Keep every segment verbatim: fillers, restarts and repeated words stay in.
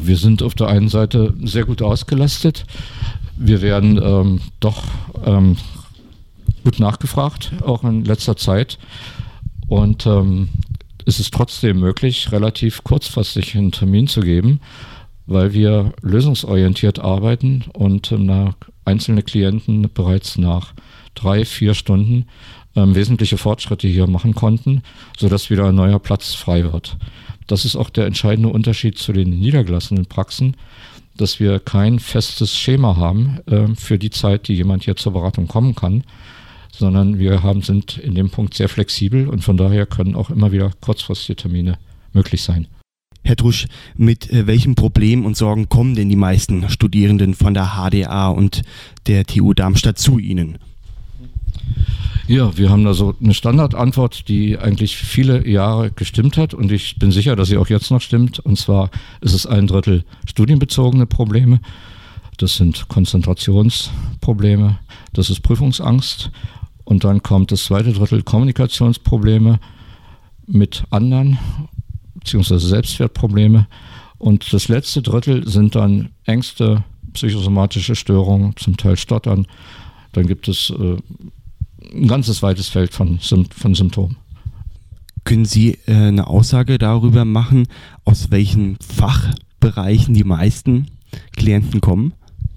Wir sind auf der einen Seite sehr gut ausgelastet. Wir werden ähm, doch ähm, gut nachgefragt, auch in letzter Zeit. Und ähm, es ist trotzdem möglich, relativ kurzfristig einen Termin zu geben, weil wir lösungsorientiert arbeiten und ähm, einzelne Klienten bereits nach drei, vier Stunden ähm, wesentliche Fortschritte hier machen konnten, sodass wieder ein neuer Platz frei wird. Das ist auch der entscheidende Unterschied zu den niedergelassenen Praxen, dass wir kein festes Schema haben äh, für die Zeit, die jemand hier zur Beratung kommen kann, sondern wir haben, sind in dem Punkt sehr flexibel und von daher können auch immer wieder kurzfristige Termine möglich sein. Herr Drusch, mit äh, welchen Problemen und Sorgen kommen denn die meisten Studierenden von der H D A und der T U Darmstadt zu Ihnen? Ja, wir haben da so eine Standardantwort, die eigentlich viele Jahre gestimmt hat und ich bin sicher, dass sie auch jetzt noch stimmt. Und zwar ist es ein Drittel studienbezogene Probleme, das sind Konzentrationsprobleme, das ist Prüfungsangst und dann kommt das zweite Drittel Kommunikationsprobleme mit anderen beziehungsweise Selbstwertprobleme und das letzte Drittel sind dann Ängste, psychosomatische Störungen, zum Teil Stottern. Dann gibt es äh, ein ganzes weites Feld von, von Symptomen. Können Sie äh, eine Aussage darüber machen, aus welchen Fachbereichen die meisten Klienten kommen?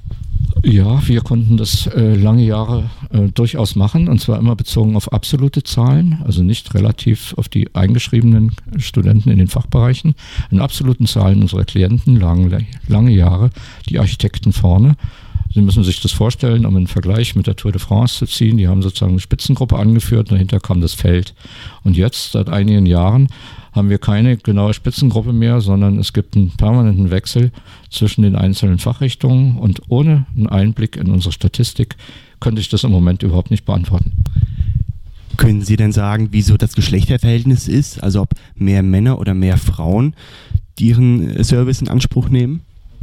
Ja, wir konnten das äh, lange Jahre äh, durchaus machen und zwar immer bezogen auf absolute Zahlen, also nicht relativ auf die eingeschriebenen Studenten in den Fachbereichen. In absoluten Zahlen unserer Klienten lagen lange Jahre die Architekten vorne. Sie müssen sich das vorstellen, um einen Vergleich mit der Tour de France zu ziehen. Die haben sozusagen eine Spitzengruppe angeführt, dahinter kam das Feld. Und jetzt, seit einigen Jahren, haben wir keine genaue Spitzengruppe mehr, sondern es gibt einen permanenten Wechsel zwischen den einzelnen Fachrichtungen. Und ohne einen Einblick in unsere Statistik könnte ich das im Moment überhaupt nicht beantworten. Können Sie denn sagen, wieso das Geschlechterverhältnis ist? Also ob mehr Männer oder mehr Frauen die ihren Service in Anspruch nehmen?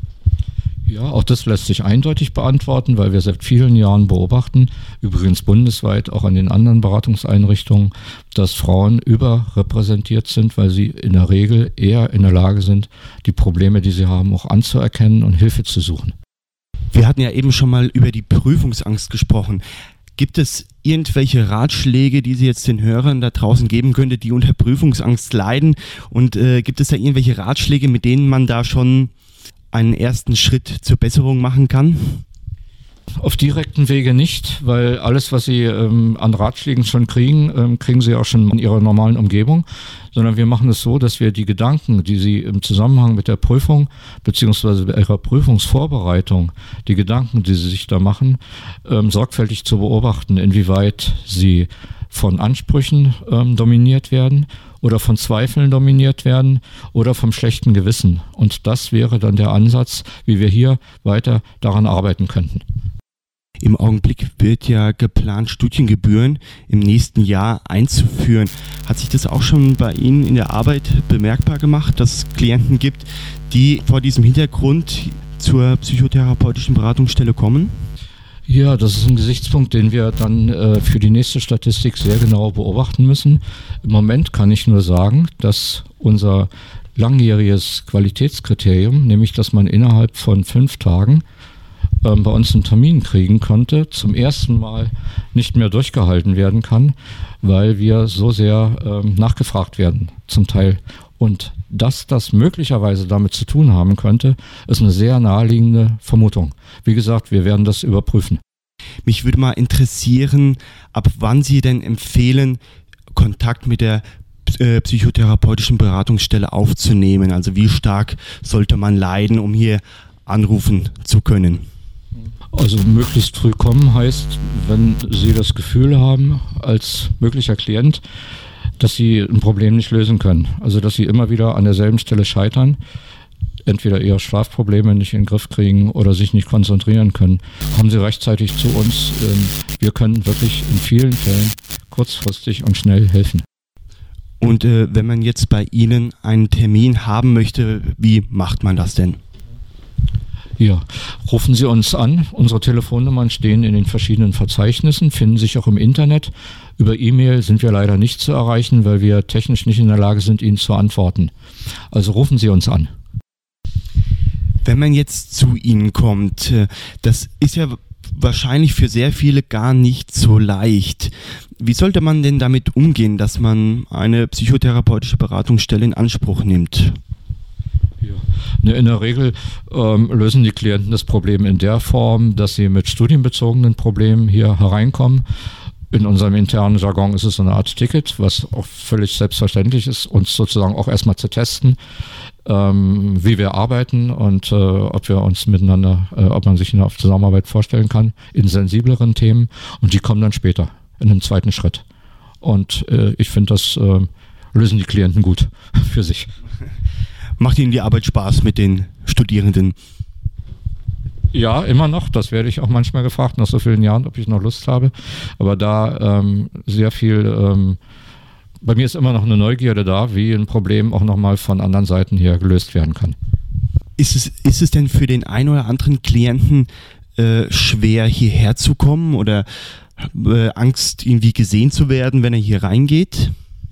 Ja, auch das lässt sich eindeutig beantworten, weil wir seit vielen Jahren beobachten, übrigens bundesweit auch an den anderen Beratungseinrichtungen, dass Frauen überrepräsentiert sind, weil sie in der Regel eher in der Lage sind, die Probleme, die sie haben, auch anzuerkennen und Hilfe zu suchen. Wir hatten ja eben schon mal über die Prüfungsangst gesprochen. Gibt es irgendwelche Ratschläge, die Sie jetzt den Hörern da draußen geben könnte, die unter Prüfungsangst leiden? Und äh, gibt es da irgendwelche Ratschläge, mit denen man da schon einen ersten Schritt zur Besserung machen kann? Auf direkten Wege nicht, weil alles, was Sie ähm, an Ratschlägen schon kriegen, ähm, kriegen Sie auch schon in Ihrer normalen Umgebung, sondern wir machen es so, dass wir die Gedanken, die Sie im Zusammenhang mit der Prüfung beziehungsweise bei Ihrer Prüfungsvorbereitung, die Gedanken, die Sie sich da machen, ähm, sorgfältig zu beobachten, inwieweit sie von Ansprüchen ähm, dominiert werden oder von Zweifeln dominiert werden oder vom schlechten Gewissen. Und das wäre dann der Ansatz, wie wir hier weiter daran arbeiten könnten. Im Augenblick wird ja geplant, Studiengebühren im nächsten Jahr einzuführen. Hat sich das auch schon bei Ihnen in der Arbeit bemerkbar gemacht, dass es Klienten gibt, die vor diesem Hintergrund zur psychotherapeutischen Beratungsstelle kommen? Ja, das ist ein Gesichtspunkt, den wir dann äh, für die nächste Statistik sehr genau beobachten müssen. Im Moment kann ich nur sagen, dass unser langjähriges Qualitätskriterium, nämlich dass man innerhalb von fünf Tagen ähm, bei uns einen Termin kriegen konnte, zum ersten Mal nicht mehr durchgehalten werden kann, weil wir so sehr ähm, nachgefragt werden, zum Teil. Und dass das möglicherweise damit zu tun haben könnte, ist eine sehr naheliegende Vermutung. Wie gesagt, wir werden das überprüfen. Mich würde mal interessieren, ab wann Sie denn empfehlen, Kontakt mit der äh, psychotherapeutischen Beratungsstelle aufzunehmen. Also wie stark sollte man leiden, um hier anrufen zu können? Also möglichst früh kommen heißt, wenn Sie das Gefühl haben, als möglicher Klient, dass Sie ein Problem nicht lösen können. Also dass Sie immer wieder an derselben Stelle scheitern, entweder Ihre Schlafprobleme nicht in den Griff kriegen oder sich nicht konzentrieren können. Kommen Sie rechtzeitig zu uns. Wir können wirklich in vielen Fällen kurzfristig und schnell helfen. Und äh, wenn man jetzt bei Ihnen einen Termin haben möchte, wie macht man das denn? Ja, rufen Sie uns an. Unsere Telefonnummern stehen in den verschiedenen Verzeichnissen, finden sich auch im Internet. Über E-Mail sind wir leider nicht zu erreichen, weil wir technisch nicht in der Lage sind, Ihnen zu antworten. Also rufen Sie uns an. Wenn man jetzt zu Ihnen kommt, das ist ja wahrscheinlich für sehr viele gar nicht so leicht. Wie sollte man denn damit umgehen, dass man eine psychotherapeutische Beratungsstelle in Anspruch nimmt? Ja. In der Regel ähm, lösen die Klienten das Problem in der Form, dass sie mit studienbezogenen Problemen hier hereinkommen. In unserem internen Jargon ist es so eine Art Ticket, was auch völlig selbstverständlich ist, uns sozusagen auch erstmal zu testen, ähm, wie wir arbeiten und äh, ob wir uns miteinander, äh, ob man sich eine Zusammenarbeit vorstellen kann in sensibleren Themen, und die kommen dann später in einem zweiten Schritt. Und äh, ich finde, das äh, lösen die Klienten gut für sich. Macht Ihnen die Arbeit Spaß mit den Studierenden? Ja, immer noch. Das werde ich auch manchmal gefragt, nach so vielen Jahren, ob ich noch Lust habe. Aber da ähm, sehr viel, ähm, bei mir ist immer noch eine Neugierde da, wie ein Problem auch nochmal von anderen Seiten her gelöst werden kann. Ist es, ist es denn für den einen oder anderen Klienten äh, schwer, hierher zu kommen, oder äh, Angst, irgendwie gesehen zu werden, wenn er hier reingeht?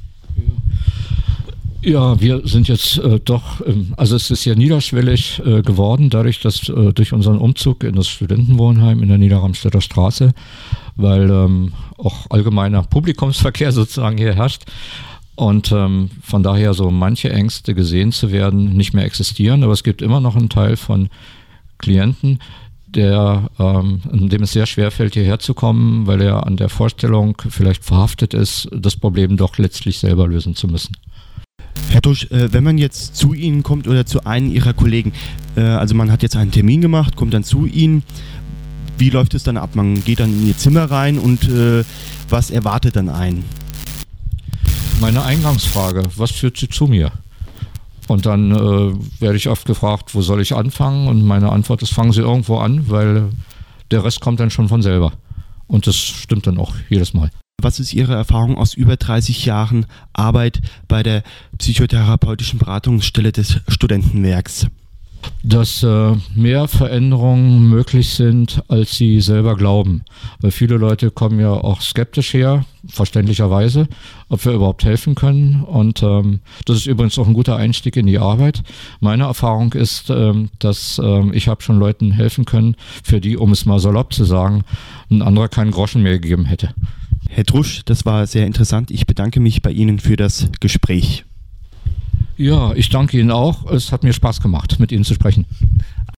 Ja, wir sind jetzt äh, doch, ähm, also es ist ja niederschwellig äh, geworden, dadurch, dass äh, durch unseren Umzug in das Studentenwohnheim in der Niederramstädter Straße, weil ähm, auch allgemeiner Publikumsverkehr sozusagen hier herrscht und ähm, von daher so manche Ängste, gesehen zu werden, nicht mehr existieren. Aber es gibt immer noch einen Teil von Klienten, der, ähm, dem es sehr schwer fällt, hierher zu kommen, weil er an der Vorstellung vielleicht verhaftet ist, das Problem doch letztlich selber lösen zu müssen. Herr Tusch, äh, wenn man jetzt zu Ihnen kommt oder zu einem Ihrer Kollegen, äh, also man hat jetzt einen Termin gemacht, kommt dann zu Ihnen, wie läuft es dann ab? Man geht dann in Ihr Zimmer rein und äh, was erwartet dann einen? Meine Eingangsfrage, was führt Sie zu mir? Und dann äh, werde ich oft gefragt, wo soll ich anfangen? Und meine Antwort ist, fangen Sie irgendwo an, weil der Rest kommt dann schon von selber. Und das stimmt dann auch jedes Mal. Was ist Ihre Erfahrung aus über dreißig Jahren Arbeit bei der psychotherapeutischen Beratungsstelle des Studentenwerks? Dass äh, mehr Veränderungen möglich sind, als sie selber glauben. Weil viele Leute kommen ja auch skeptisch her, verständlicherweise, ob wir überhaupt helfen können. Und ähm, das ist übrigens auch ein guter Einstieg in die Arbeit. Meine Erfahrung ist, ähm, dass ähm, ich habe schon Leuten helfen können, für die, um es mal salopp zu sagen, ein anderer keinen Groschen mehr gegeben hätte. Herr Drusch, das war sehr interessant. Ich bedanke mich bei Ihnen für das Gespräch. Ja, ich danke Ihnen auch. Es hat mir Spaß gemacht, mit Ihnen zu sprechen.